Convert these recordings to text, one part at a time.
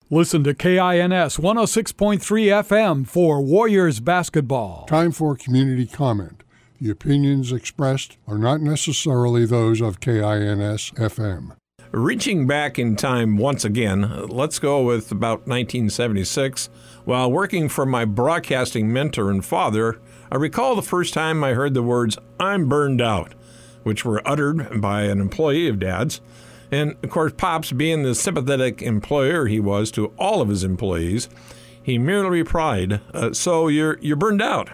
Listen to KINS 106.3 FM for Warriors basketball. Time for community comment. The opinions expressed are not necessarily those of KINS FM. Reaching back in time once again, let's go with about 1976. While working for my broadcasting mentor and father, I recall the first time I heard the words, "I'm burned out," which were uttered by an employee of Dad's. And, of course, Pops, being the sympathetic employer he was to all of his employees, he merely replied, "So you're burned out?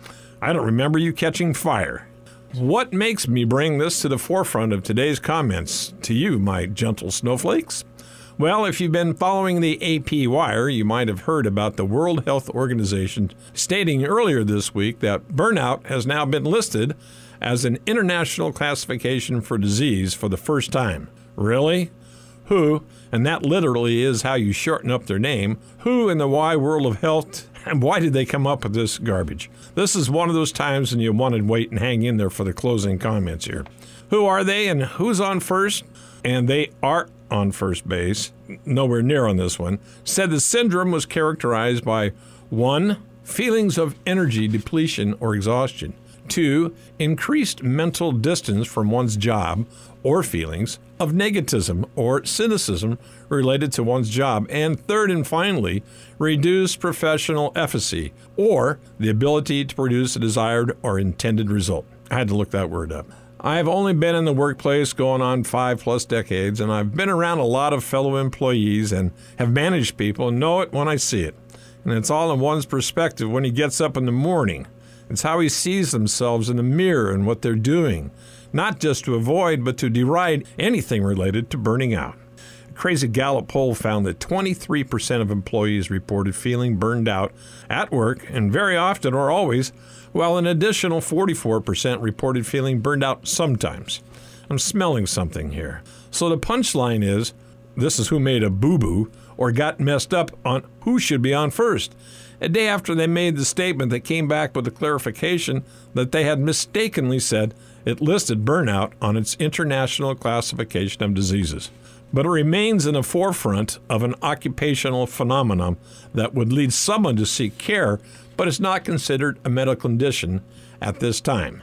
I don't remember you catching fire." What makes me bring this to the forefront of today's comments to you, my gentle snowflakes? Well, if you've been following the AP Wire, you might have heard about the World Health Organization stating earlier this week that burnout has now been listed as an international classification for disease for the first time. Really? WHO, and that literally is how you shorten up their name, WHO in the wide world of health, and why did they come up with this garbage? This is one of those times when you want to wait and hang in there for the closing comments here. Who are they and who's on first? And they are on first base, nowhere near on this one, said the syndrome was characterized by 1. Feelings of energy depletion or exhaustion. 2. Increased mental distance from one's job or feelings of negativism or cynicism related to one's job. And 3rd and finally, reduced professional efficacy or the ability to produce a desired or intended result. I had to look that word up. I've only been in the workplace going on 5+ decades, and I've been around a lot of fellow employees and have managed people and know it when I see it. And it's all in one's perspective when he gets up in the morning. It's how he sees themselves in the mirror and what they're doing, not just to avoid, but to deride anything related to burning out. A crazy Gallup poll found that 23% of employees reported feeling burned out at work, and very often or always, while an additional 44% reported feeling burned out sometimes. I'm smelling something here. So the punchline is, this is who made a boo-boo or got messed up on who should be on first. A day after they made the statement, they came back with a clarification that they had mistakenly said it listed burnout on its international classification of diseases. But it remains in the forefront of an occupational phenomenon that would lead someone to seek care, but is not considered a medical condition at this time.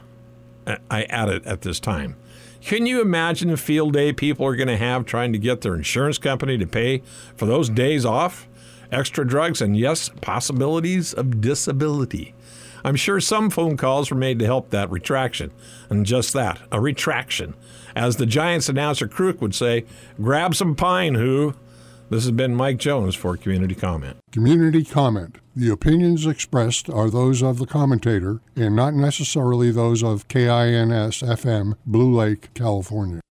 I added at this time. Can you imagine the field day people are going to have trying to get their insurance company to pay for those days off? Extra drugs, and yes, possibilities of disability. I'm sure some phone calls were made to help that retraction. And just that, a retraction. As the Giants announcer Crook would say, grab some pine, who? This has been Mike Jones for Community Comment. Community comment. The opinions expressed are those of the commentator and not necessarily those of KINS FM, Blue Lake, California.